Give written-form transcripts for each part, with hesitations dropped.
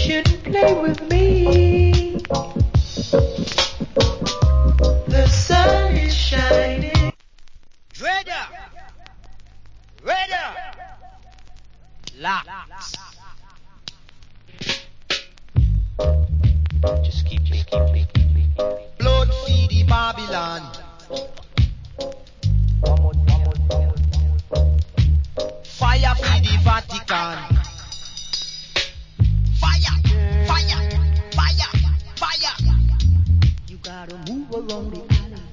shouldn't play with me. The sun is shining. Dreader! Raider! Locks. Just keep Blood feed the Babylon. Fire feed the Vatican. Fire, fire, fire, fire. You gotta move around the alley.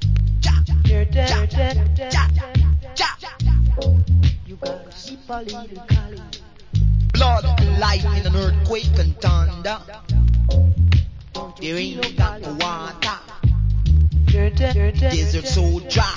You gotta see a little Cali. Blood, lightning, and earthquake and thunder. There ain't got no water. Desert so dry.